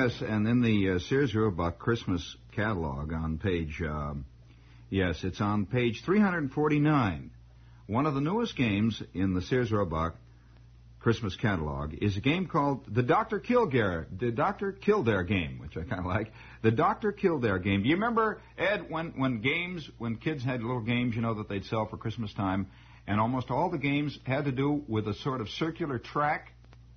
Yes, and in the Sears Roebuck Christmas catalog on page, it's on page 349. One of the newest games in the Sears Roebuck Christmas catalog is a game called the Dr. Kildare game, which I kind of like. The Dr. Kildare game. Do you remember, Ed, when kids had little games, that they'd sell for Christmas time, and almost all the games had to do with a sort of circular track,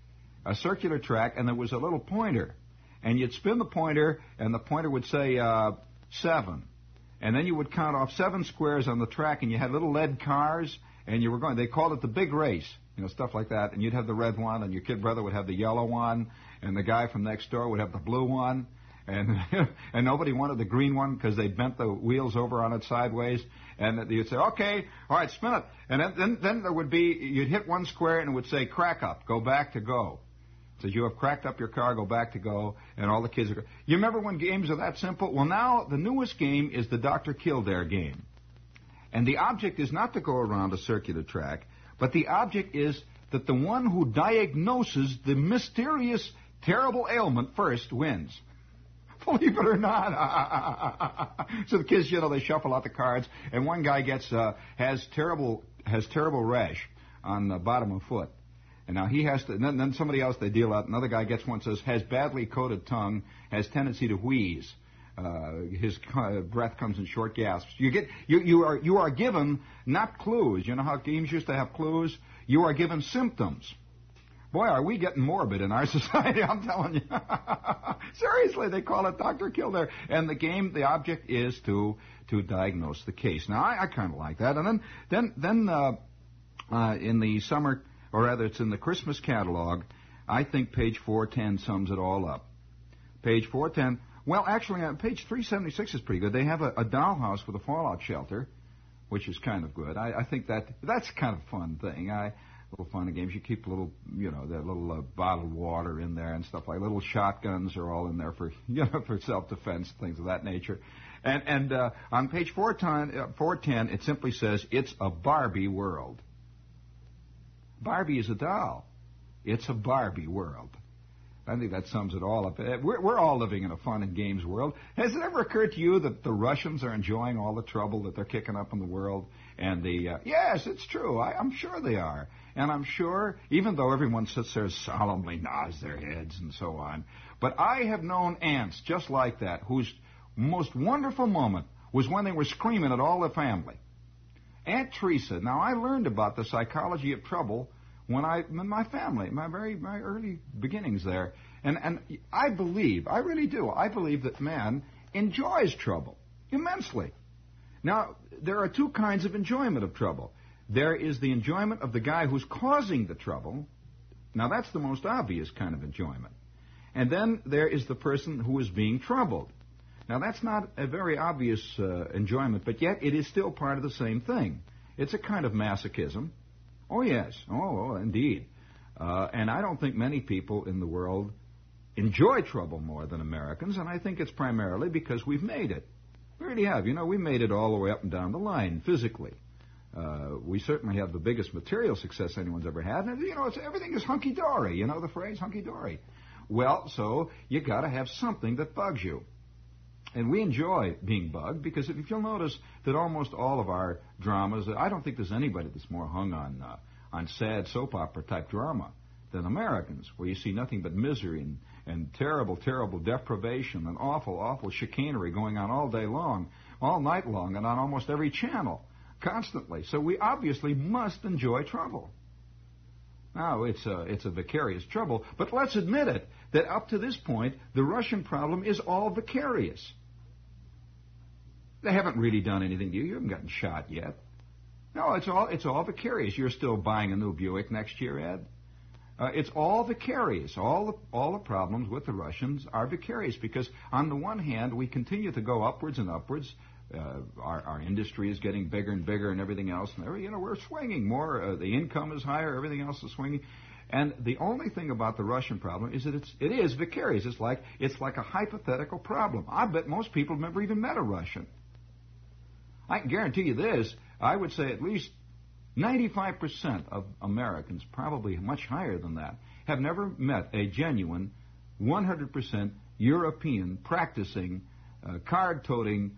and there was a little pointer, and you'd spin the pointer, and the pointer would say 7, and then you would count off 7 squares on the track, and you had little lead cars, and you were going. They called it the big race. Stuff like that, and you'd have the red one, and your kid brother would have the yellow one, and the guy from next door would have the blue one, and and nobody wanted the green one because they bent the wheels over on it sideways, and you'd say, okay, all right, spin it, and then there would be, you'd hit one square, and it would say, crack up, go back to go. It says, you have cracked up your car, go back to go, and all the kids are... You remember when games are that simple? Well, now, the newest game is the Dr. Kildare game, and the object is not to go around a circular track, but the object is that the one who diagnoses the mysterious, terrible ailment first wins. Believe it or not. So the kids, they shuffle out the cards, and one guy has terrible rash on the bottom of the foot. And now he has to, and then somebody else they deal out, another guy gets one, says, has badly coated tongue, has tendency to wheeze. His breath comes in short gasps. You are given not clues. You know how games used to have clues? You are given symptoms. Boy, are we getting morbid in our society, I'm telling you. Seriously, they call it Dr. Kildare. And the object is to diagnose the case. Now, I kind of like that. And then in the summer, or rather it's in the Christmas catalog, I think page 410 sums it all up. Page 410... Well, actually, on page 376 is pretty good. They have a dollhouse with a fallout shelter, which is kind of good. I think that's kind of a fun thing. Little fun games. You keep that little bottled water in there and stuff like little shotguns are all in there for for self-defense, things of that nature. And on page 410, it simply says it's a Barbie world. Barbie is a doll. It's a Barbie world. I think that sums it all up. We're all living in a fun and games world. Has it ever occurred to you that the Russians are enjoying all the trouble that they're kicking up in the world? And yes, it's true. I'm sure they are. And I'm sure, even though everyone sits there solemnly nods their heads and so on, but I have known aunts just like that whose most wonderful moment was when they were screaming at all their family. Aunt Teresa, now I learned about the psychology of trouble in my family, my early beginnings there. And I really do, I believe that man enjoys trouble immensely. Now, there are two kinds of enjoyment of trouble. There is the enjoyment of the guy who's causing the trouble. Now, that's the most obvious kind of enjoyment. And then there is the person who is being troubled. Now, that's not a very obvious enjoyment, but yet it is still part of the same thing. It's a kind of masochism. Oh, yes. Oh, indeed. And I don't think many people in the world enjoy trouble more than Americans, and I think it's primarily because we've made it. We really have. We made it all the way up and down the line, physically. We certainly have the biggest material success anyone's ever had, and, everything is hunky-dory. You know the phrase, hunky-dory? Well, so you got to have something that bugs you. And we enjoy being bugged because if you'll notice that almost all of our dramas, I don't think there's anybody that's more hung on sad soap opera type drama than Americans, where you see nothing but misery and terrible, terrible deprivation and awful, awful chicanery going on all day long, all night long, and on almost every channel, constantly. So we obviously must enjoy trouble. Now, it's a vicarious trouble, but let's admit it, that up to this point, the Russian problem is all vicarious. They haven't really done anything to you. You haven't gotten shot yet. No, it's all vicarious. You're still buying a new Buick next year, Ed. It's all vicarious. All the problems with the Russians are vicarious because, on the one hand, we continue to go upwards and upwards. Our industry is getting bigger and bigger and everything else. And we're swinging more. The income is higher. Everything else is swinging. And the only thing about the Russian problem is that it is vicarious. It's like a hypothetical problem. I bet most people have never even met a Russian. I can guarantee you this. I would say at least 95% of Americans, probably much higher than that, have never met a genuine, 100% European practicing, card-toting,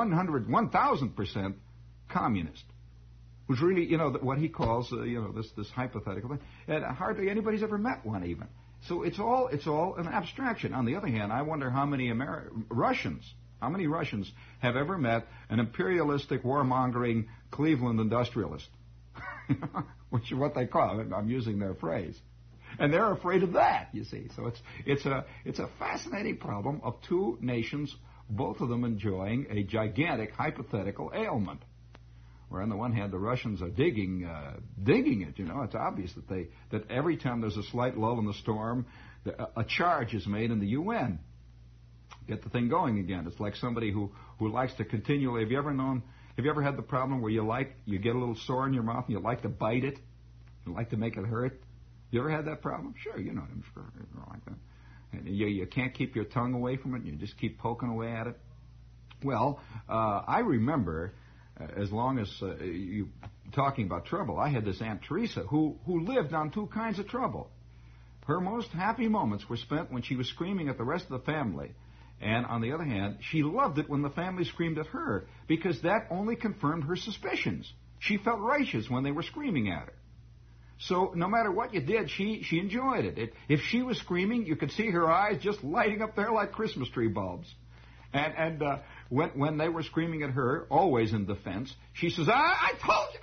1,000% communist, who's really, what he calls, this hypothetical thing. And hardly anybody's ever met one even. So it's all an abstraction. On the other hand, I wonder how many Russians have ever met an imperialistic, warmongering Cleveland industrialist, which is what they call it. I'm using their phrase. And they're afraid of that, you see. So it's a fascinating problem of two nations, both of them enjoying a gigantic hypothetical ailment. Where on the one hand the Russians are digging it, it's obvious that every time there's a slight lull in the storm, a charge is made in the UN. Get the thing going again. It's like somebody who likes to continually. Have you ever had the problem where you get a little sore in your mouth and you like to bite it, you like to make it hurt? You ever had that problem? Sure, I'm sure you're like that. And you can't keep your tongue away from it, and you just keep poking away at it. Well, I remember, as long as you talking about trouble, I had this Aunt Teresa who lived on two kinds of trouble. Her most happy moments were spent when she was screaming at the rest of the family. And on the other hand, she loved it when the family screamed at her, because that only confirmed her suspicions. She felt righteous when they were screaming at her. So no matter what you did, she enjoyed it. If she was screaming, you could see her eyes just lighting up there like Christmas tree bulbs. And when they were screaming at her, always in defense, she says, I told you,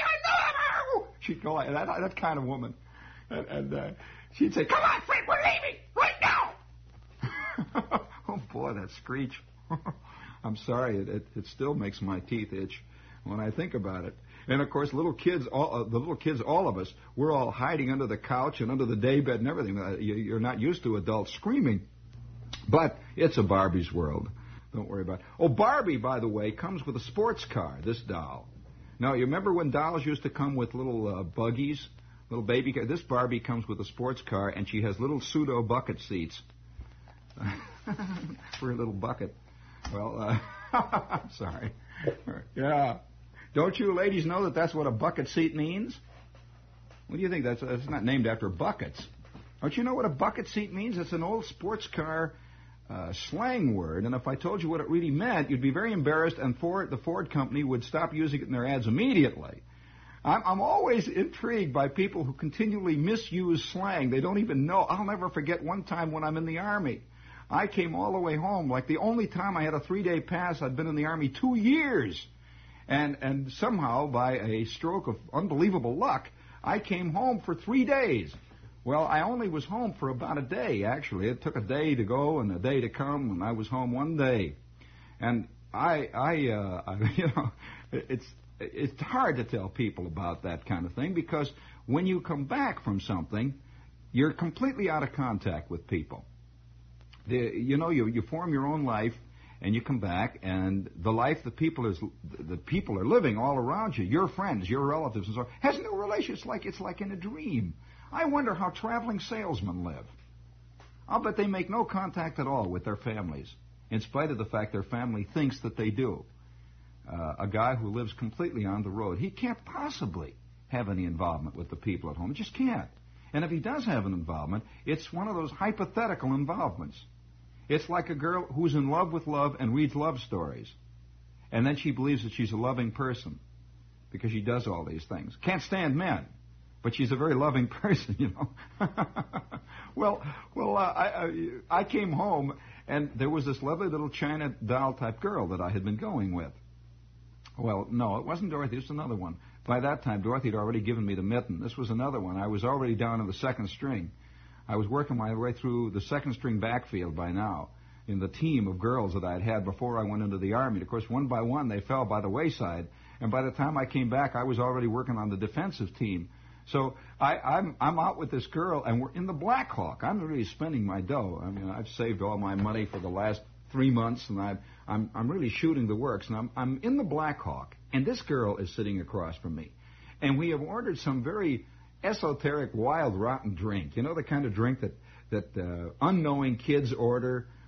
I know. She'd go like that kind of woman. And she'd say, come on, Fred, we're leaving right now. Oh, boy, that screech. I'm sorry, it still makes my teeth itch when I think about it. And, of course, the little kids, all of us, we're all hiding under the couch and under the daybed and everything. You're not used to adults screaming. But it's a Barbie's world. Don't worry about it. Oh, Barbie, by the way, comes with a sports car, this doll. Now, you remember when dolls used to come with little buggies, little baby car? This Barbie comes with a sports car, and she has little pseudo bucket seats for a little bucket. Well, I'm sorry. Yeah. Don't you ladies know that that's what a bucket seat means? What do you think? That's not named after buckets. Don't you know what a bucket seat means? It's an old sports car slang word, and if I told you what it really meant, you'd be very embarrassed, and the Ford company would stop using it in their ads immediately. I'm always intrigued by people who continually misuse slang. They don't even know. I'll never forget one time when I'm in the Army. I came all the way home. Like the only time I had a 3-day pass, I'd been in the Army 2 years. And somehow, by a stroke of unbelievable luck, I came home for 3 days. Well, I only was home for about a day, actually. It took a day to go and a day to come, and I was home 1 day. And it's hard to tell people about that kind of thing, because when you come back from something, you're completely out of contact with people. You form your own life, and you come back, and the life the people are living all around you, your friends, your relatives, and so on, has no relation. It's like in a dream. I wonder how traveling salesmen live. I'll bet they make no contact at all with their families, in spite of the fact their family thinks that they do. A guy who lives completely on the road, he can't possibly have any involvement with the people at home. He just can't. And if he does have an involvement, it's one of those hypothetical involvements. It's like a girl who's in love with love and reads love stories. And then she believes that she's a loving person because she does all these things. Can't stand men, but she's a very loving person, Well, I came home, and there was this lovely little China doll-type girl that I had been going with. Well, no, it wasn't Dorothy. It was another one. By that time, Dorothy had already given me the mitten. This was another one. I was already down in the second string. I was working my way through the second-string backfield by now in the team of girls that I had before I went into the Army. Of course, one by one, they fell by the wayside. And by the time I came back, I was already working on the defensive team. So I'm out with this girl, and we're in the Black Hawk. I'm really spending my dough. I mean, I've saved all my money for the last 3 months, and I'm really shooting the works. And I'm in the Black Hawk, and this girl is sitting across from me. And we have ordered some very esoteric, wild, rotten drink. You know, the kind of drink that unknowing kids order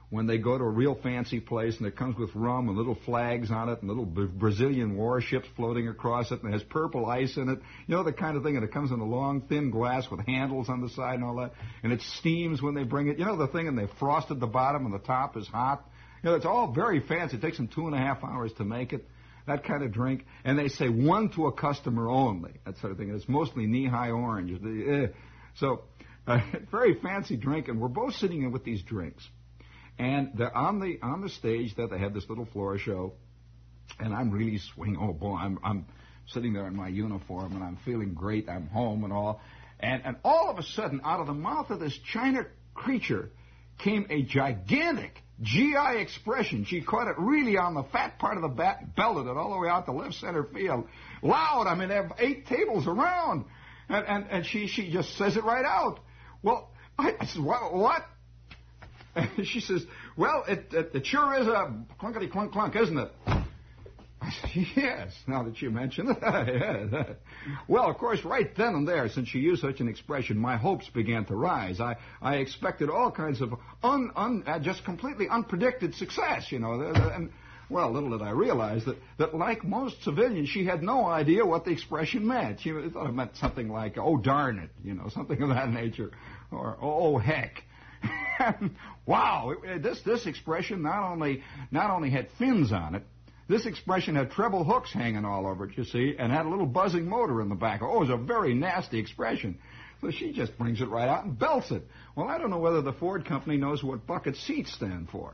when they go to a real fancy place and it comes with rum and little flags on it and little Brazilian warships floating across it and it has purple ice in it. You know, the kind of thing, and it comes in a long, thin glass with handles on the side and all that, and it steams when they bring it. You know, the thing, and they frosted the bottom and the top is hot. You know, it's all very fancy. It takes them 2.5 hours to make it, that kind of drink. And they say one to a customer only, that sort of thing. And it's mostly knee-high orange. So, very fancy drink, and we're both sitting in with these drinks. And they're on the stage that they have this little floor show, and I'm really swinging. Oh boy, I'm sitting there in my uniform, and I'm feeling great. I'm home and all, and all of a sudden, out of the mouth of this China creature came a gigantic GI expression. She caught it really on the fat part of the bat, belted it all the way out to left center field, loud. I mean, there are 8 tables around, and she just says it right out. Well, I said, what? She says, well, it sure is a clunkety clunk clunk, isn't it? I said, yes, now that you mention it. Yes. Well, of course, right then and there, since she used such an expression, my hopes began to rise. I expected all kinds of just completely unpredicted success, you know. And, well, little did I realize that like most civilians, she had no idea what the expression meant. She thought it meant something like, oh, darn it, you know, something of that nature, or oh, heck. Wow, this expression not only had fins on it, this expression had treble hooks hanging all over it, you see, and had a little buzzing motor in the back. Oh, it was a very nasty expression. So she just brings it right out and belts it. Well, I don't know whether the Ford company knows what bucket seats stand for.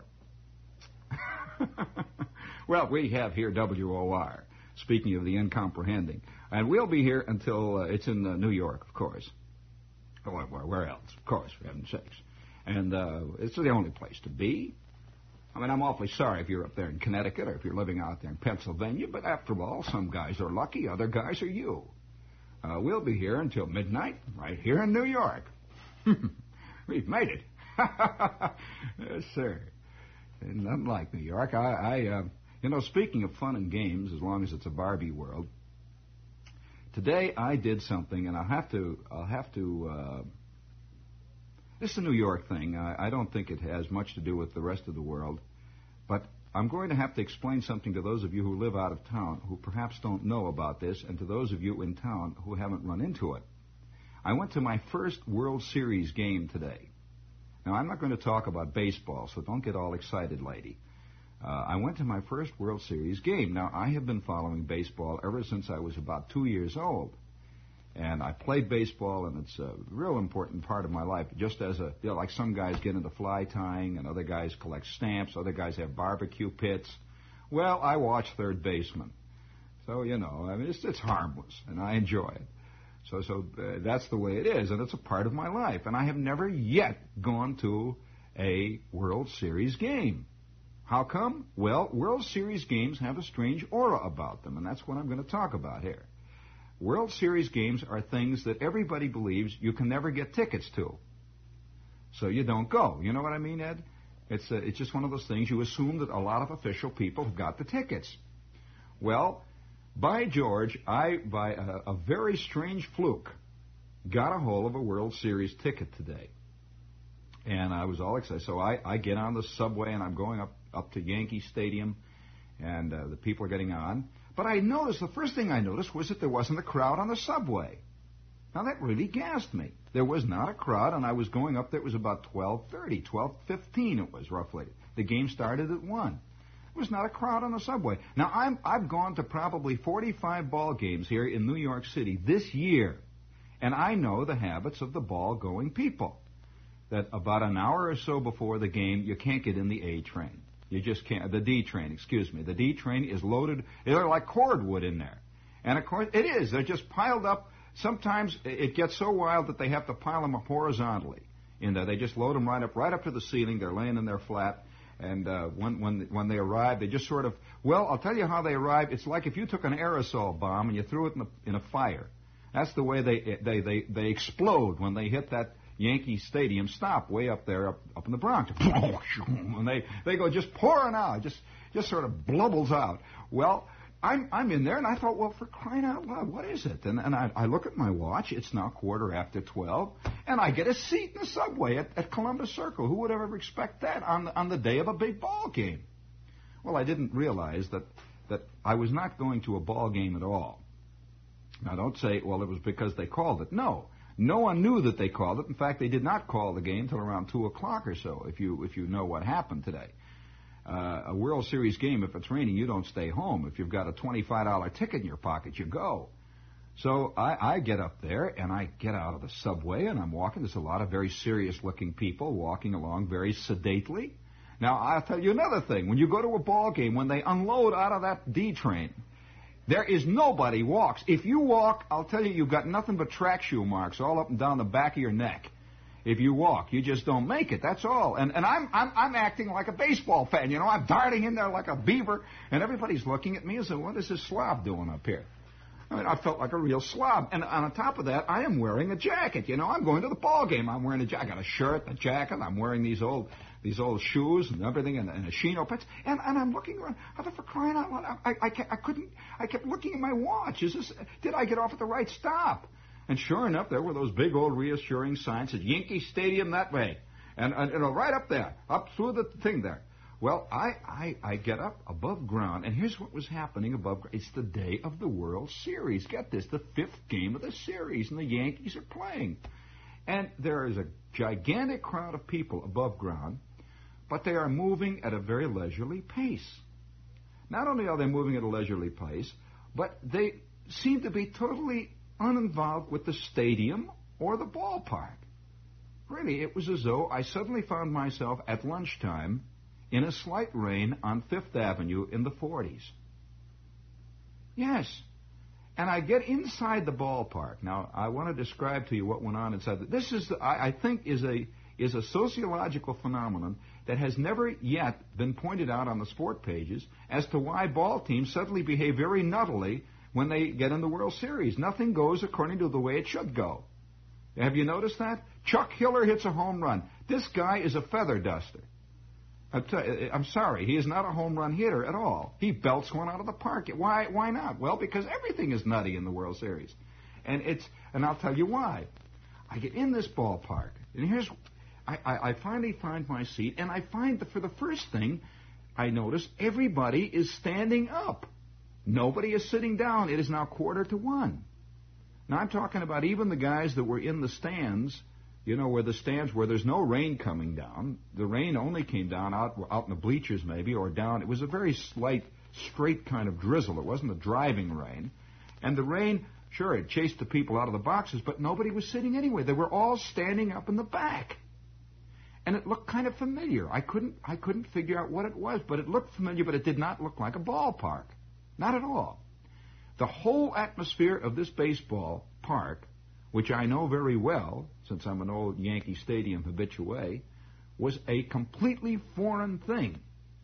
Well, we have here WOR, speaking of the incomprehending. And we'll be here until it's in New York, of course. Or where else? Of course, for heaven's sakes. And it's the only place to be. I mean, I'm awfully sorry if you're up there in Connecticut or if you're living out there in Pennsylvania, but after all, some guys are lucky, other guys are you. We'll be here until midnight, right here in New York. We've made it. Yes, sir. And nothing like New York. You know, speaking of fun and games, as long as it's a Barbie world, today I did something, and I'll have to. This is a New York thing. I don't think it has much to do with the rest of the world, but I'm going to have to explain something to those of you who live out of town who perhaps don't know about this, and to those of you in town who haven't run into it. I went to my first World Series game today. Now, I'm not going to talk about baseball, so don't get all excited, lady. I went to my first World Series game. Now, I have been following baseball ever since I was about 2 years old. And I played baseball, and it's a real important part of my life. Just as like some guys get into fly tying, and other guys collect stamps, other guys have barbecue pits. Well, I watch third baseman. So, you know, I mean, it's harmless, and I enjoy it. So that's the way it is, and it's a part of my life. And I have never yet gone to a World Series game. How come? Well, World Series games have a strange aura about them, and that's what I'm going to talk about here. World Series games are things that everybody believes you can never get tickets to. So you don't go. You know what I mean, Ed? It's just one of those things. You assume that a lot of official people have got the tickets. Well, by George, I, by a very strange fluke, got a hold of a World Series ticket today. And I was all excited. So I get on the subway, and I'm going up to Yankee Stadium, and the people are getting on. But I noticed, the first thing I noticed was that there wasn't a crowd on the subway. Now, that really gassed me. There was not a crowd, and I was going up there. It was about 12:30, 12:15 it was, roughly. The game started at 1. There was not a crowd on the subway. Now, I've gone to probably 45 ball games here in New York City this year, and I know the habits of the ball-going people. That about an hour or so before the game, you can't get in the A train. You just can't. The D train, excuse me. The D train is loaded. They're like cordwood in there. And, of course, it is. They're just piled up. Sometimes it gets so wild that they have to pile them up horizontally in there. They just load them right up to the ceiling. They're laying in their flat. And when they arrive, they just sort of, well, I'll tell you how they arrive. It's like if you took an aerosol bomb and you threw it in a fire. That's the way they explode when they hit that Yankee Stadium stop way up there, up in the Bronx. And they go just pouring out, just sort of blubbles out. Well, I'm in there, and I thought, well, for crying out loud, what is it? And I look at my watch. It's now 12:15, and I get a seat in the subway at Columbus Circle. Who would ever expect that on the day of a big ball game? Well, I didn't realize that I was not going to a ball game at all. Now, don't say, well, it was because they called it. No. No one knew that they called it. In fact, they did not call the game till around 2 o'clock or so, if you know what happened today. A World Series game, if it's raining, you don't stay home. If you've got a $25 ticket in your pocket, you go. So I get up there, and I get out of the subway, and I'm walking. There's a lot of very serious-looking people walking along very sedately. Now, I'll tell you another thing. When you go to a ball game, when they unload out of that D train, there is nobody walks. If you walk, I'll tell you, you've got nothing but track shoe marks all up and down the back of your neck. If you walk, you just don't make it. That's all. And I'm acting like a baseball fan. You know, I'm darting in there like a beaver, and everybody's looking at me and saying, "What is this slob doing up here?" I mean, I felt like a real slob. And on top of that, I am wearing a jacket. You know, I'm going to the ball game. I'm wearing a jacket. I got a shirt, a jacket. I'm wearing these old shoes and everything, and a chino pants. And I'm looking around. I thought, for crying out loud, I kept looking at my watch. Did I get off at the right stop? And sure enough, there were those big old reassuring signs at Yankee Stadium that way. And you know, right up there, up through the thing there. Well, I get up above ground, and here's what was happening above ground. It's the day of the World Series. Get this, the 5th game of the series, and the Yankees are playing. And there is a gigantic crowd of people above ground, but they are moving at a very leisurely pace. Not only are they moving at a leisurely pace, but they seem to be totally uninvolved with the stadium or the ballpark. Really, it was as though I suddenly found myself at lunchtime in a slight rain on 5th Avenue in the 40s. Yes. And I get inside the ballpark. Now, I want to describe to you what went on inside. This is, I think, is a sociological phenomenon that has never yet been pointed out on the sport pages as to why ball teams suddenly behave very nuttily when they get in the World Series. Nothing goes according to the way it should go. Have you noticed that? Chuck Hiller hits a home run. This guy is a feather duster. I'm sorry, he is not a home run hitter at all. He belts one out of the park. Why not? Well, because everything is nutty in the World Series. And I'll tell you why. I get in this ballpark, and I finally find my seat, and I find that for the first thing, I notice everybody is standing up. Nobody is sitting down. It is now 1:45. Now, I'm talking about even the guys that were in the stands, you know, where there's no rain coming down. The rain only came down out in the bleachers maybe, or down. It was a very slight, straight kind of drizzle. It wasn't a driving rain. And the rain, sure, it chased the people out of the boxes, but nobody was sitting anywhere. They were all standing up in the back. And it looked kind of familiar. I couldn't figure out what it was, but it looked familiar, but it did not look like a ballpark. Not at all. The whole atmosphere of this baseball park, which I know very well, since I'm an old Yankee Stadium habitué, was a completely foreign thing.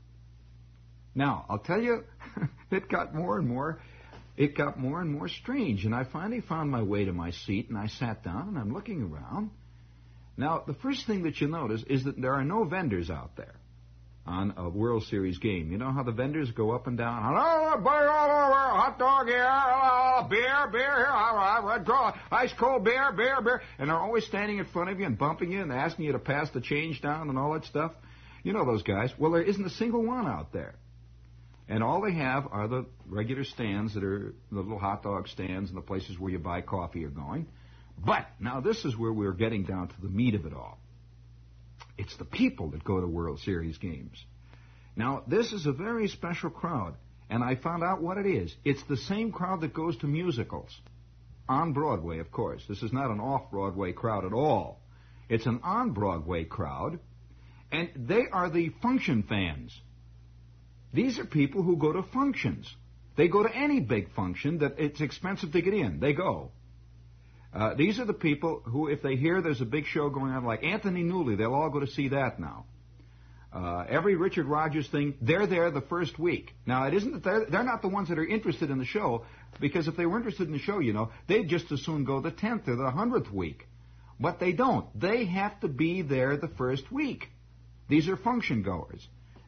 Now, I'll tell you, it got more and more strange, and I finally found my way to my seat, and I sat down, and I'm looking around. Now, the first thing that you notice is that there are no vendors out there on a World Series game. You know how the vendors go up and down? Hello, hot dog here, beer here, ice cold beer. And they're always standing in front of you and bumping you and asking you to pass the change down and all that stuff. You know those guys. Well, there isn't a single one out there. And all they have are the regular stands that are the little hot dog stands and the places where you buy coffee are going. But now this is where we're getting down to the meat of it all. It's the people that go to World Series games. Now, this is a very special crowd, and I found out what it is. It's the same crowd that goes to musicals. On Broadway, of course. This is not an off-Broadway crowd at all. It's an on-Broadway crowd, and they are the function fans. These are people who go to functions. They go to any big function that it's expensive to get in. They go. These are the people who, if they hear there's a big show going on, like Anthony Newley, they'll all go to see that now. Every Richard Rodgers thing, they're there the first week. Now, it isn't that they're not the ones that are interested in the show, because if they were interested in the show, you know, they'd just as soon go the 10th or the 100th week. But they don't. They have to be there the first week. These are function goers.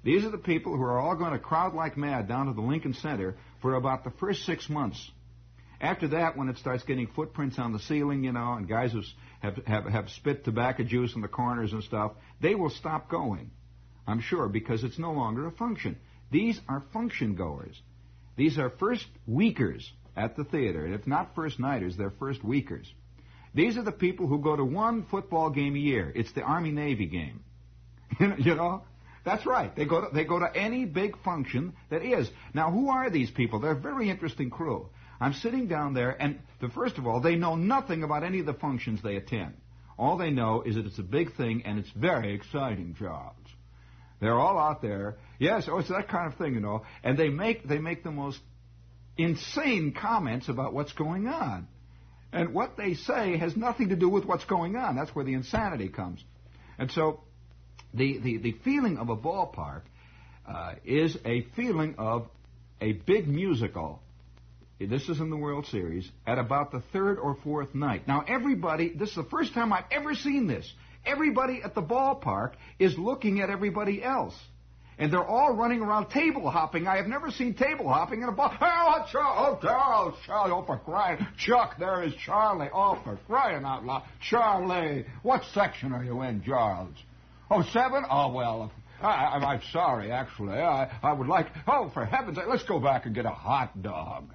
These are the people who are all going to crowd like mad down to the Lincoln Center for about the first 6 months. After that, when it starts getting footprints on the ceiling, and guys who have spit tobacco juice in the corners and stuff, they will stop going, I'm sure, because it's no longer a function. These are function goers. These are first weekers at the theater. And if not first nighters, they're first weekers. These are the people who go to one football game a year. It's the Army-Navy game. That's right. They go to any big function that is. Now, who are these people? They're a very interesting crew. I'm sitting down there, and first of all, they know nothing about any of the functions they attend. All they know is that it's a big thing, and it's very exciting, Charles. They're all out there. Yes, it's that kind of thing, And they make the most insane comments about what's going on. And what they say has nothing to do with what's going on. That's where the insanity comes. And so the feeling of a ballpark is a feeling of a big musical. This is in the World Series, at about the third or fourth night. Now, this is the first time I've ever seen this. Everybody at the ballpark is looking at everybody else. And they're all running around table hopping. I have never seen table hopping in a ball. Charles, for crying. Chuck, there is Charlie. Oh, for crying out loud. Charlie, what section are you in, Charles? Oh, 7? Oh, well, I'm sorry, actually. I would like, for heaven's sake, let's go back and get a hot dog.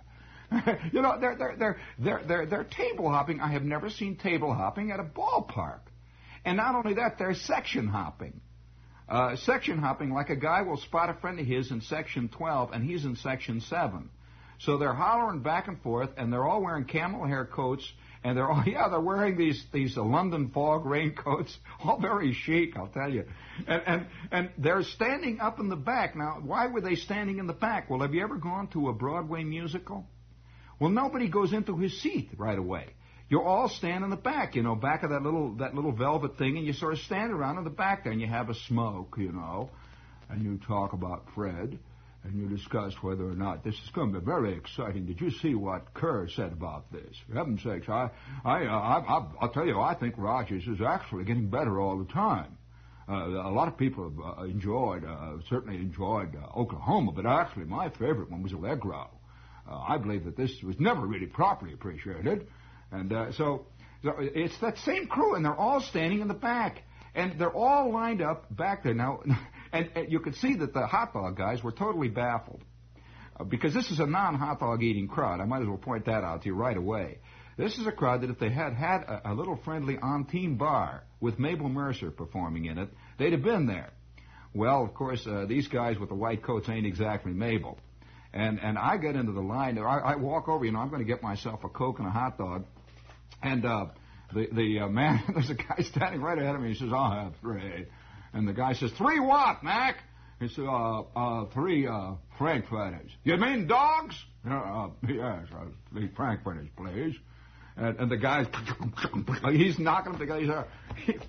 They're table hopping. I have never seen table hopping at a ballpark. And not only that, they're section hopping. Section hopping, like a guy will spot a friend of his in section 12, and he's in section 7. So they're hollering back and forth, and they're all wearing camel hair coats, and they're wearing these London fog raincoats, all very chic, I'll tell you. And they're standing up in the back. Now, why were they standing in the back? Well, have you ever gone to a Broadway musical? Well, nobody goes into his seat right away. You all stand in the back, back of that little velvet thing, and you sort of stand around in the back there, and you have a smoke, and you talk about Fred, and you discuss whether or not this is going to be very exciting. Did you see what Kerr said about this? For heaven's sakes, I'll tell you, I think Rogers is actually getting better all the time. A lot of people have certainly enjoyed Oklahoma, but actually my favorite one was Allegro. I believe that this was never really properly appreciated. And so it's that same crew, and they're all standing in the back. And they're all lined up back there. Now, and you could see that the hot dog guys were totally baffled. Because this is a non-hot dog eating crowd. I might as well point that out to you right away. This is a crowd that if they had a little friendly on-team bar with Mabel Mercer performing in it, they'd have been there. Well, of course, these guys with the white coats ain't exactly Mabel. And I get into the line. I walk over, I'm going to get myself a Coke and a hot dog. And the man, there's a guy standing right ahead of me. He says, I'll have 3. And the guy says, 3 what, Mac? He said, 3 frankfurters. You mean dogs? Yes, 3 frankfurters, please. And the guy's, he's knocking them together. He's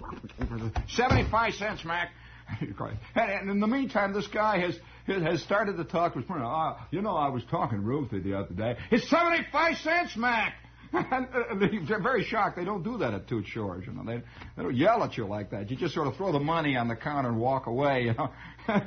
75 cents, Mac. And in the meantime, this guy has started to talk to his friend. I was talking to Ruthie the other day. It's 75 cents, Mac. And they're very shocked. They don't do that at Toots Shores, They don't yell at you like that. You just sort of throw the money on the counter and walk away, and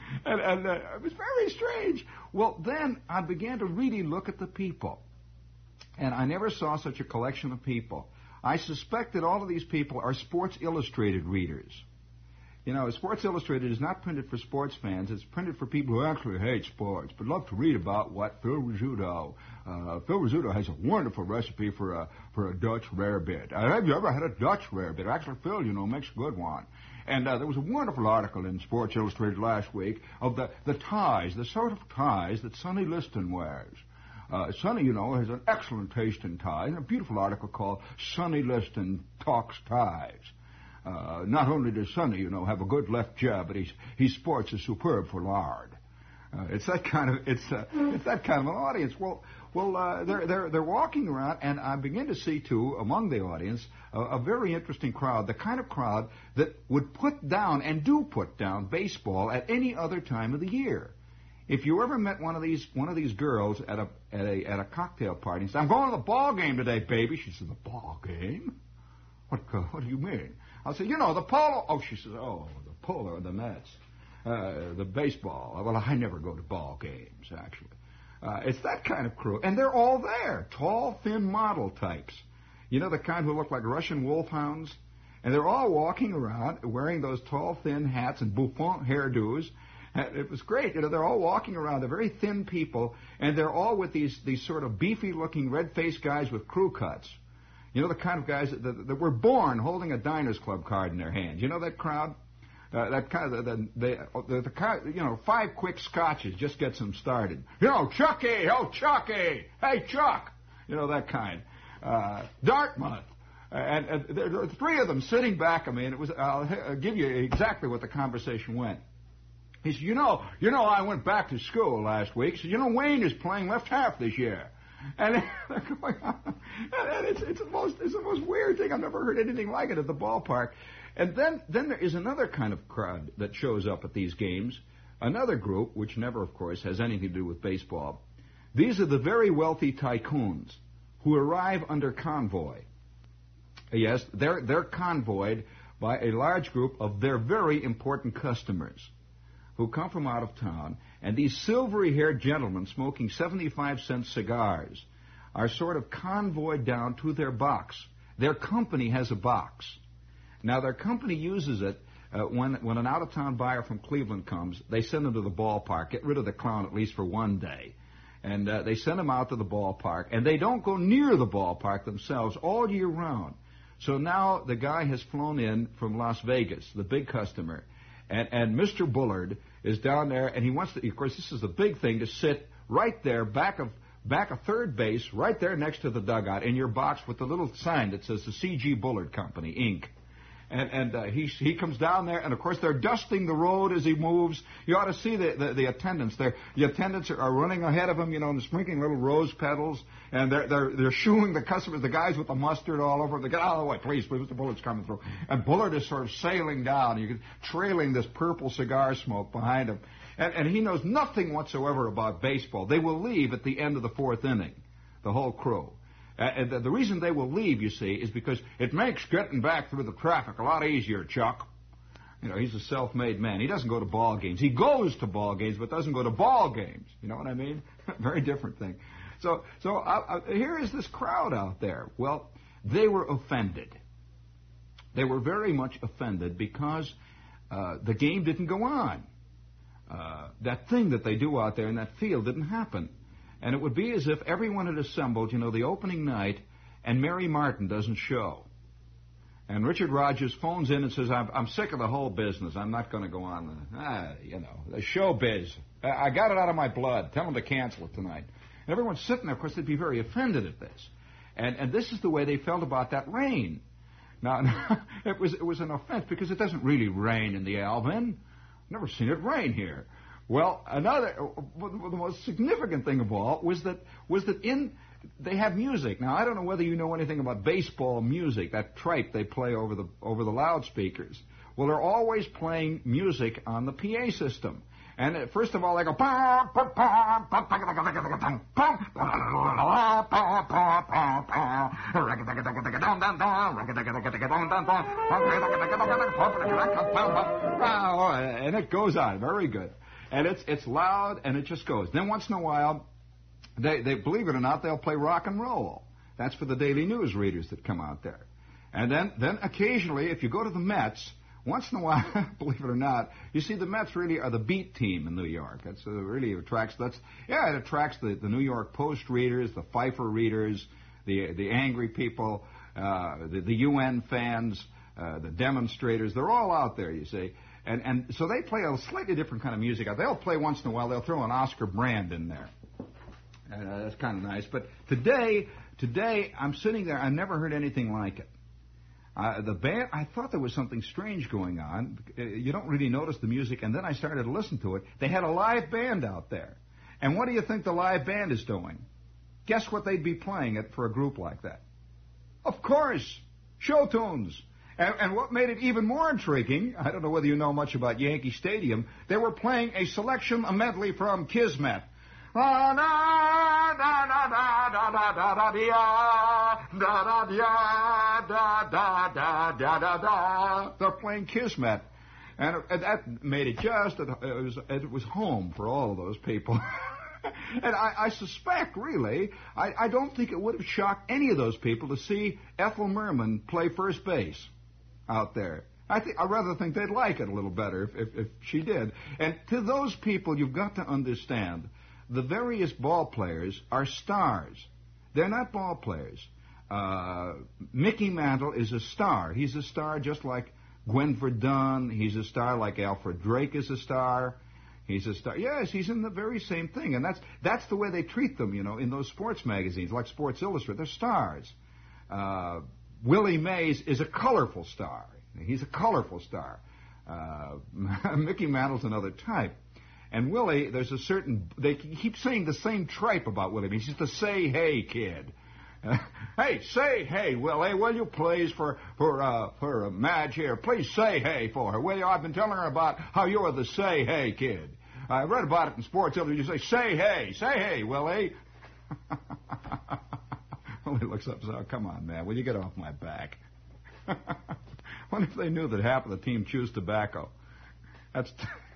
it was very strange. Well, then I began to really look at the people. And I never saw such a collection of people. I suspect that all of these people are Sports Illustrated readers. Sports Illustrated is not printed for sports fans. It's printed for people who actually hate sports, but love to read about what Phil Rizzuto. Phil Rizzuto has a wonderful recipe for a Dutch rarebit. Have you ever had a Dutch rarebit? Actually, Phil, makes a good one. And there was a wonderful article in Sports Illustrated last week of the ties, the sort of ties that Sonny Liston wears. Sonny, has an excellent taste in ties, and a beautiful article called Sonny Liston Talks Ties. Not only does Sonny, have a good left jab, but he sports a superb foulard. It's that kind of an audience. Well, they're walking around, and I begin to see too among the audience a very interesting crowd, the kind of crowd that would put down and do put down baseball at any other time of the year. If you ever met one of these girls at a cocktail party and said, "I'm going to the ball game today, baby," she said, "The ball game? What do you mean?" I'll say, "The polo." Oh, she says, "Oh, the polo or the Mets." the baseball. Well, I never go to ball games, actually. It's that kind of crew. And they're all there. Tall, thin model types. You know, the kind who look like Russian wolfhounds? And they're all walking around wearing those tall, thin hats and bouffant hairdos. And it was great. You know, they're all walking around. They're very thin people. And they're all with these sort of beefy-looking, red-faced guys with crew cuts. You know, the kind of guys that were born holding a Diners Club card in their hands. You know that crowd? That kind of the kind, you know, 5 quick scotches just gets them started. You know, Chucky, oh Chucky, hey Chuck, you know that kind. Dartmouth, and there were 3 of them sitting back of me, and it was. I'll give you exactly what the conversation went. He said, you know, I went back to school last week. So you know, Wayne is playing left half this year. And they're going on, and it's the most weird thing. I've never heard anything like it at the ballpark. And then there is another kind of crowd that shows up at these games, another group, which never, of course, has anything to do with baseball. These are the very wealthy tycoons who arrive under convoy. Yes, they're convoyed by a large group of their very important customers who come from out of town, and these silvery-haired gentlemen smoking 75-cent cigars are sort of convoyed down to their box. Their company has a box. Now, their company uses it when an out-of-town buyer from Cleveland comes. They send him to the ballpark, get rid of the clown at least for one day. And they send him out to the ballpark, and they don't go near the ballpark themselves all year round. So now the guy has flown in from Las Vegas, the big customer, and Mr. Bullard is down there, and he wants to, of course, this is the big thing, to sit right there back of third base, right there next to the dugout in your box with the little sign that says the C.G. Bullard Company, Inc. And he comes down there, and of course they're dusting the road as he moves. You ought to see the attendants there. The attendants are running ahead of him, you know, and sprinkling little rose petals, and they're shooing the customers, the guys with the mustard all over. They get out of the way, please, Mr. Bullard's coming through. And Bullard is sort of sailing down, you can trailing this purple cigar smoke behind him, and he knows nothing whatsoever about baseball. They will leave at the end of the 4th inning, the whole crew. And the reason they will leave, you see, is because it makes getting back through the traffic a lot easier, Chuck. You know, he's a self-made man. He doesn't go to ball games. He goes to ball games, but doesn't go to ball games. You know what I mean? Very different thing. So here is this crowd out there. Well, they were offended. They were very much offended because the game didn't go on. That thing that they do out there in that field didn't happen. And it would be as if everyone had assembled, you know, the opening night, and Mary Martin doesn't show. And Richard Rogers phones in and says, I'm sick of the whole business. I'm not going to go on the showbiz. I got it out of my blood. Tell them to cancel it tonight. And everyone's sitting there. Of course, they'd be very offended at this. And this is the way they felt about that rain. Now, it was an offense because it doesn't really rain in the Alvin. Never seen it rain here. Well, the most significant thing of all was that they have music. Now, I don't know whether you know anything about baseball music, that tripe they play over the loudspeakers. Well, they're always playing music on the PA system. And first of all, they go, and it goes on. Very good. And it's loud, and it just goes. Then once in a while, they believe it or not, they'll play rock and roll. That's for the daily news readers that come out there. And then occasionally, if you go to the Mets, once in a while, believe it or not, you see the Mets really are the beat team in New York. That's really attracts. It attracts the New York Post readers, the Pfeiffer readers, the angry people, the UN fans, the demonstrators. They're all out there, you see. And so they play a slightly different kind of music. They'll play once in a while. They'll throw an Oscar Brand in there. That's kind of nice. But today I'm sitting there. I've never heard anything like it. The band, I thought there was something strange going on. You don't really notice the music. And then I started to listen to it. They had a live band out there. And what do you think the live band is doing? Guess what they'd be playing it for a group like that? Of course, show tunes. And what made it even more intriguing, I don't know whether you know much about Yankee Stadium, they were playing a medley from Kismet. They're playing Kismet. And that made it it was home for all of those people. And I suspect, really, I don't think it would have shocked any of those people to see Ethel Merman play first base out there. I rather think they'd like it a little better if she did. And to those people, you've got to understand, the various ball players are stars. They're not ball players. Mickey Mantle is a star. He's a star just like Gwenford Dunn. He's a star like Alfred Drake is a star. He's a star. Yes, he's in the very same thing, and that's the way they treat them, in those sports magazines like Sports Illustrated. They're stars. Willie Mays is a colorful star. He's a colorful star. Mickey Mantle's another type. And Willie, they keep saying the same tripe about Willie Mays. He's the say hey kid. Hey, say hey, Willie, will you please, for Madge here, please say hey for her, will you? I've been telling her about how you're the say hey kid. I read about it in Sports Illustrated. You say hey, Willie. Willie looks up and says, oh, come on, man, will you get off my back? What if they knew that half of the team chews tobacco? That's...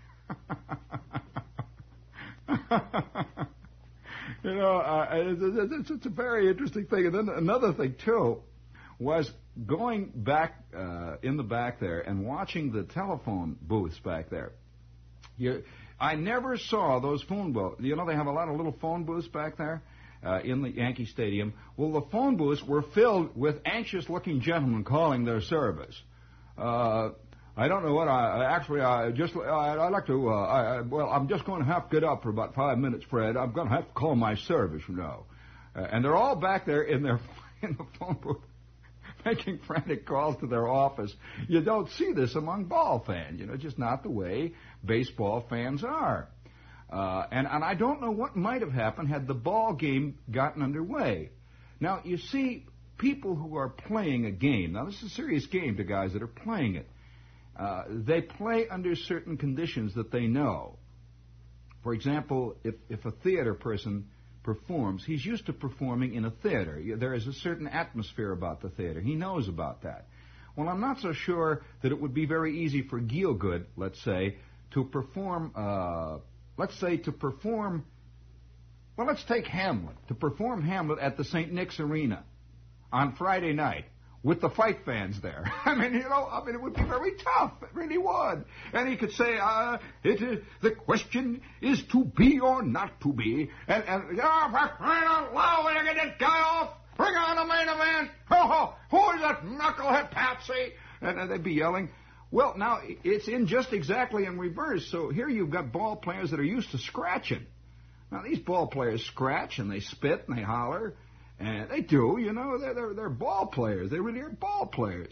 It's a very interesting thing. And then another thing, too, was going back in the back there and watching the telephone booths back there. I never saw those phone booths. They have a lot of little phone booths back there in the Yankee Stadium. Well, the phone booths were filled with anxious-looking gentlemen calling their service. I don't know what I'd like to, I'm just going to have to get up for about 5 minutes, Fred. I'm going to have to call my service, and they're all back there in the phone booth making frantic calls to their office. You don't see this among ball fans, just not the way baseball fans are. And I don't know what might have happened had the ball game gotten underway. Now, you see, people who are playing a game, now this is a serious game to guys that are playing it. They play under certain conditions that they know. For example, if a theater person performs, he's used to performing in a theater. There is a certain atmosphere about the theater. He knows about that. Well, I'm not so sure that it would be very easy for Gielgud, let's say, to perform, let's take Hamlet, to perform Hamlet at the St. Nick's Arena on Friday night, with the fight fans there. It would be very tough. It really would. And he could say, the question is to be or not to be. And for crying out loud, will you get this guy off? Bring on the main event. Who is that knucklehead Patsy? And they'd be yelling. Well, now, it's just exactly in reverse. So here you've got ball players that are used to scratching. Now, these ball players scratch and they spit and they holler. And they do, they're ball players. They really are ball players.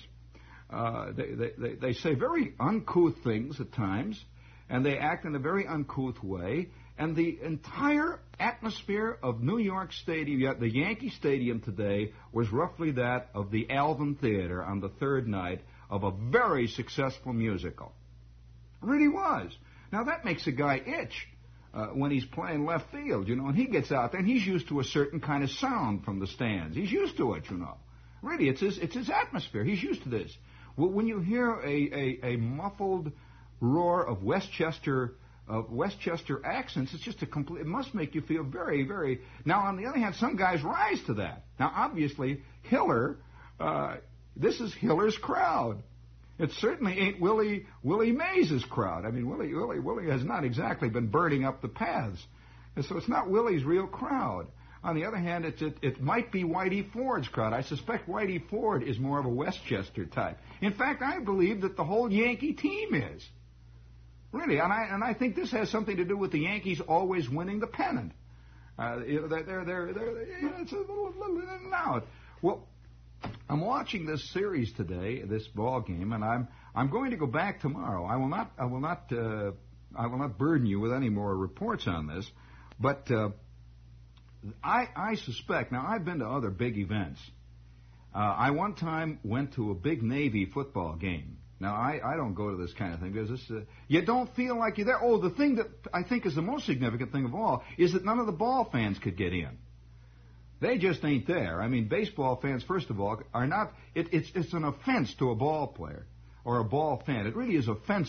They say very uncouth things at times, and they act in a very uncouth way. And the entire atmosphere of New York Stadium, the Yankee Stadium today, was roughly that of the Alvin Theater on the third night of a very successful musical. It really was. Now, that makes a guy itch. When he's playing left field, and he gets out there and he's used to a certain kind of sound from the stands. He's used to it, Really, it's his atmosphere. He's used to this. Well, when you hear a muffled roar of Westchester accents, it's just it must make you feel very, very. Now, on the other hand, some guys rise to that. Now, obviously, Hiller, this is Hiller's crowd. It certainly ain't Willie Mays' crowd. Willie has not exactly been burning up the paths. And so it's not Willie's real crowd. On the other hand, it might be Whitey Ford's crowd. I suspect Whitey Ford is more of a Westchester type. In fact, I believe that the whole Yankee team is. Really, and I think this has something to do with the Yankees always winning the pennant. It's a little in and out. Well, I'm watching this series today, this ball game, and I'm going to go back tomorrow. I will not burden you with any more reports on this, but I suspect. Now, I've been to other big events. I one time went to a big Navy football game. Now, I don't go to this kind of thing because you don't feel like you're there. Oh, the thing that I think is the most significant thing of all is that none of the ball fans could get in. They just ain't there. Baseball fans, first of all, are not. It's an offense to a ball player or a ball fan. It really is offensive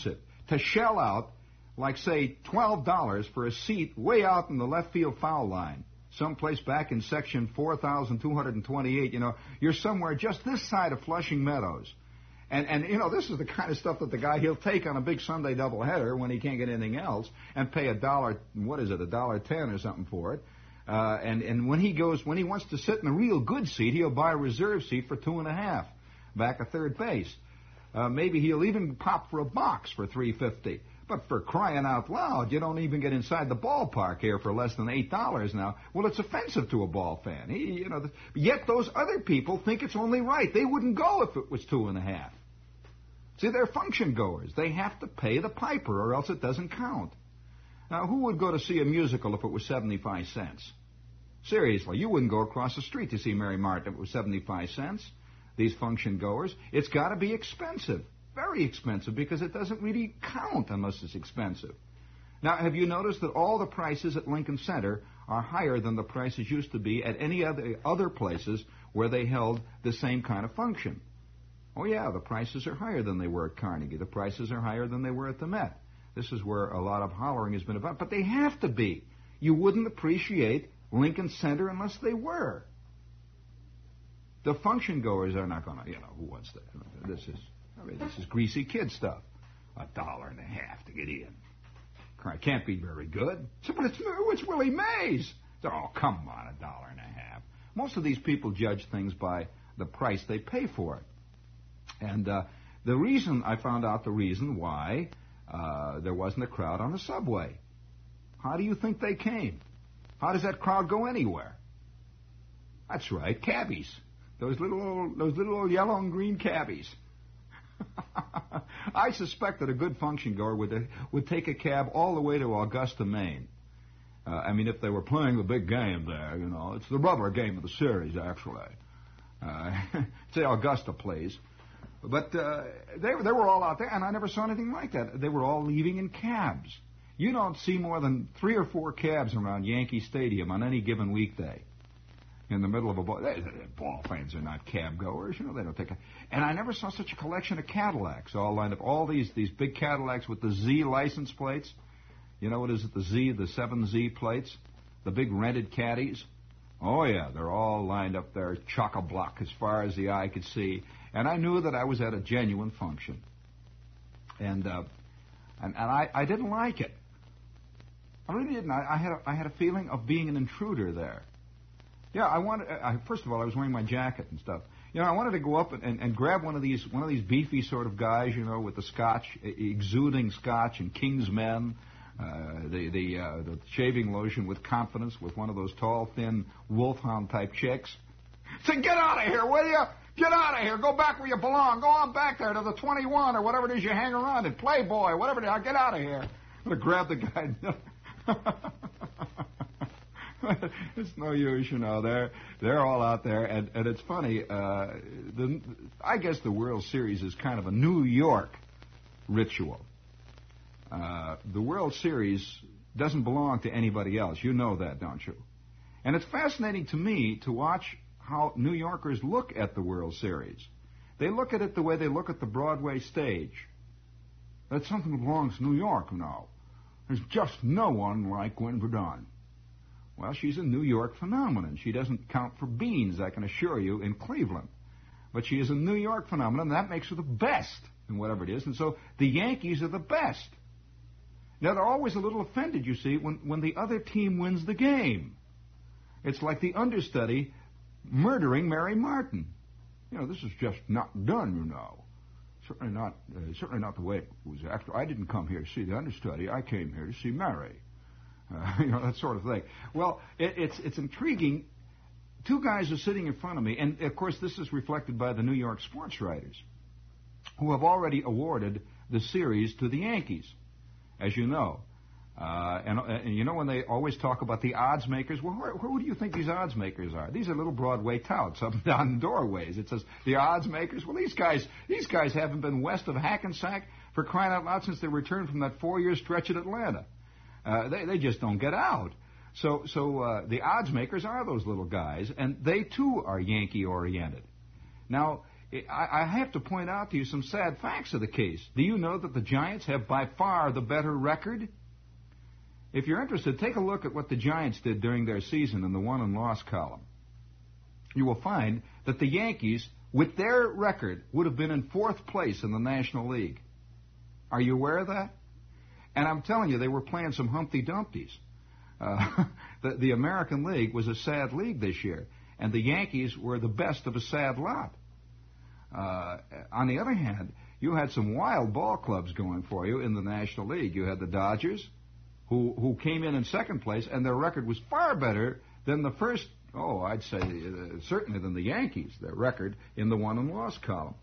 to shell out, like, say, $12 for a seat way out in the left field foul line, someplace back in section 4,228. You're somewhere just this side of Flushing Meadows. And this is the kind of stuff that the guy, he'll take on a big Sunday doubleheader when he can't get anything else and pay $1.10 or something for it. And when he wants to sit in a real good seat, he'll buy a reserve seat for $2.50 back at third base. Maybe he'll even pop for a box for $3.50. But for crying out loud, you don't even get inside the ballpark here for less than $8 now. Well, it's offensive to a ball fan. Yet those other people think it's only right. They wouldn't go if it was $2.50. See, they're function goers. They have to pay the piper or else it doesn't count. Now, who would go to see a musical if it was 75 cents? Seriously, you wouldn't go across the street to see Mary Martin if it was 75 cents. These function goers, it's got to be expensive. Very expensive, because it doesn't really count unless it's expensive. Now, have you noticed that all the prices at Lincoln Center are higher than the prices used to be at any other places where they held the same kind of function? Oh, yeah, the prices are higher than they were at Carnegie. The prices are higher than they were at the Met. This is where a lot of hollering has been about. But they have to be. You wouldn't appreciate Lincoln Center unless they were. The function goers are not going to, who wants that? This is greasy kid stuff. $1.50 to get in. Can't be very good. But it's Willie Mays. Oh, come on, $1.50. Most of these people judge things by the price they pay for it. And I found out the reason why there wasn't a crowd on the subway. How do you think they came? How does that crowd go anywhere? That's right, cabbies. Those little old yellow and green cabbies. I suspect that a good function goer would take a cab all the way to Augusta, Maine. If they were playing the big game there, it's the rubber game of the series, actually. Say Augusta plays. But they were all out there, and I never saw anything like that. They were all leaving in cabs. You don't see more than 3 or 4 cabs around Yankee Stadium on any given weekday. In the middle of a ball. Ball fans are not cab goers, they don't take a... And I never saw such a collection of Cadillacs all lined up. All these big Cadillacs with the Z license plates. What is it, the 7Z plates? The big rented caddies. Oh, yeah, they're all lined up there, chock-a-block as far as the eye could see. And I knew that I was at a genuine function. And I didn't like it. I really didn't. I had a feeling of being an intruder there. Yeah, first of all, I was wearing my jacket and stuff. I wanted to go up and grab one of these beefy sort of guys, with the scotch, exuding scotch and King's Men, the shaving lotion with confidence, with one of those tall, thin, wolfhound type chicks. Say, get out of here, will you? Get out of here. Go back where you belong. Go on back there to the 21 or whatever it is you hang around in. Playboy, whatever it is. Get out of here. I'm going to grab the guy. It's no use, They're all out there, and it's funny. I guess the World Series is kind of a New York ritual. The World Series doesn't belong to anybody else. You know that, don't you? And it's fascinating to me to watch how New Yorkers look at the World Series. They look at it the way they look at the Broadway stage. That's something that belongs to New York now. There's just no one like Gwen Verdon. Well, she's a New York phenomenon. She doesn't count for beans, I can assure you, in Cleveland. But she is a New York phenomenon, and that makes her the best in whatever it is. And so the Yankees are the best. Now, they're always a little offended, you see, when the other team wins the game. It's like the understudy murdering Mary Martin. This is just not done, Certainly not the way it was after. I didn't come here to see the understudy. I came here to see Mary. That sort of thing. Well, it's intriguing. 2 guys are sitting in front of me, and of course this is reflected by the New York sports writers, who have already awarded the series to the Yankees, as you know. And when they always talk about the odds makers, well, who do you think these odds makers are? These are little Broadway touts up and down the doorways. It says the odds makers. Well, these guys haven't been west of Hackensack for crying out loud since they returned from that 4-year stretch at Atlanta. They just don't get out. So the odds makers are those little guys, and they too are Yankee oriented. Now, I have to point out to you some sad facts of the case. Do you know that the Giants have by far the better record? If you're interested, take a look at what the Giants did during their season in the won and lost column. You will find that the Yankees, with their record, would have been in 4th place in the National League. Are you aware of that? And I'm telling you, they were playing some Humpty Dumptys. The American League was a sad league this year, and the Yankees were the best of a sad lot. On the other hand, you had some wild ball clubs going for you in the National League. You had the Dodgers, who came in 2nd place, and their record was far better than the first, I'd say certainly than the Yankees, their record in the won and lost column.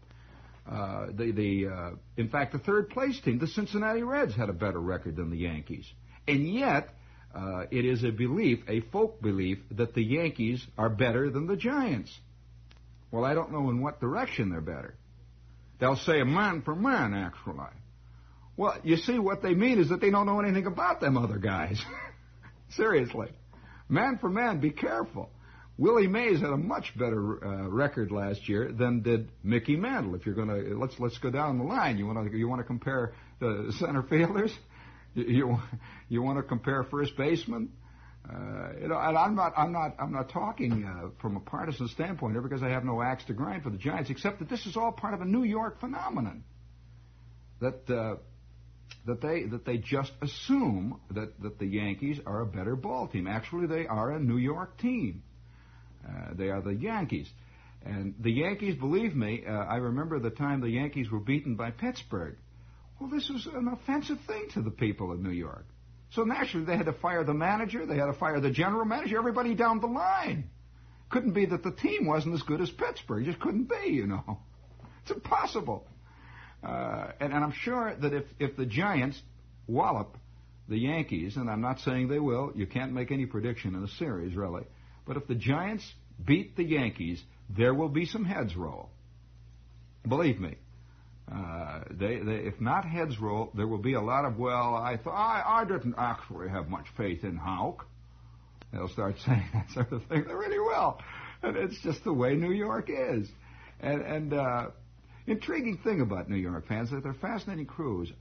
In fact, the 3rd place team, the Cincinnati Reds, had a better record than the Yankees. And yet, it is a belief, a folk belief, that the Yankees are better than the Giants. Well, I don't know in what direction they're better. They'll say man for man, actually. Well, you see, what they mean is that they don't know anything about them other guys. Seriously. Man for man, be careful. Willie Mays had a much better record last year than did Mickey Mantle. If you're going to let's go down the line. You want to compare the center fielders? You want to compare first basemen? And I'm not talking from a partisan standpoint here, because I have no axe to grind for the Giants, except that this is all part of a New York phenomenon. That they just assume that the Yankees are a better ball team. Actually, they are a New York team. They are the Yankees. And the Yankees, believe me, I remember the time the Yankees were beaten by Pittsburgh. Well, this was an offensive thing to the people of New York. So naturally, they had to fire the manager, they had to fire the general manager, everybody down the line. Couldn't be that the team wasn't as good as Pittsburgh. It just couldn't be, you know. It's impossible. And I'm sure that if the Giants wallop the Yankees, and I'm not saying they will, you can't make any prediction in a series, really, but if the Giants beat the Yankees, there will be some heads roll. Believe me. If not heads roll, there will be a lot of, I didn't actually have much faith in Houck. They'll start saying that sort of thing. They really will. And it's just the way New York is. And intriguing thing about New York fans, that they're fascinating crews.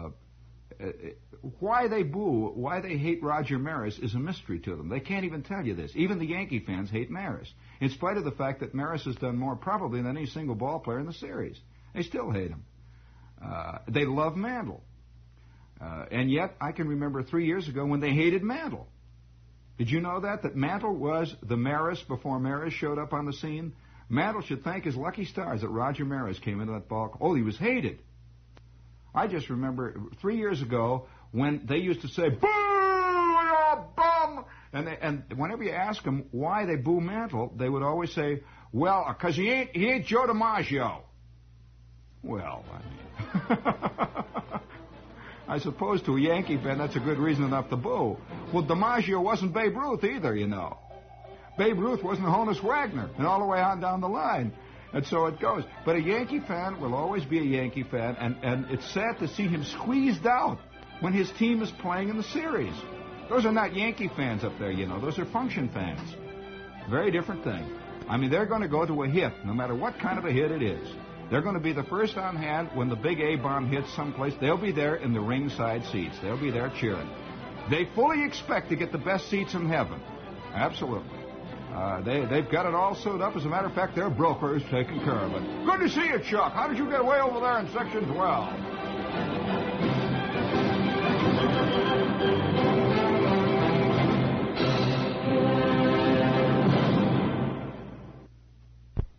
Why they boo, why they hate Roger Maris is a mystery to them. They can't even tell you this. Even the Yankee fans hate Maris, in spite of the fact that Maris has done more probably than any single ball player in the series. They still hate him. They love Mantle. And yet, I can remember 3 years ago when they hated Mantle. Did you know that Mantle was the Maris before Maris showed up on the scene? Mantle should thank his lucky stars that Roger Maris came into that ball. Oh, he was hated. I just remember 3 years ago when they used to say, "Boo, you bum!" And whenever you ask them why they boo Mantle, they would always say, "Well, because he ain't Joe DiMaggio." Well, I suppose to a Yankee fan that's a good reason enough to boo. Well, DiMaggio wasn't Babe Ruth either, you know. Babe Ruth wasn't Honus Wagner, and all the way on down the line. And so it goes. But a Yankee fan will always be a Yankee fan, and it's sad to see him squeezed out when his team is playing in the series. Those are not Yankee fans up there, you know. Those are function fans. Very different thing. I mean, they're going to go to a hit, no matter what kind of a hit it is. They're going to be the first on hand when the big A-bomb hits someplace. They'll be there in the ringside seats. They'll be there cheering. They fully expect to get the best seats in heaven. Absolutely. They've got it all sewed up. As a matter of fact, their broker is taking care of it. Good to see you, Chuck. How did you get away over there in Section 12?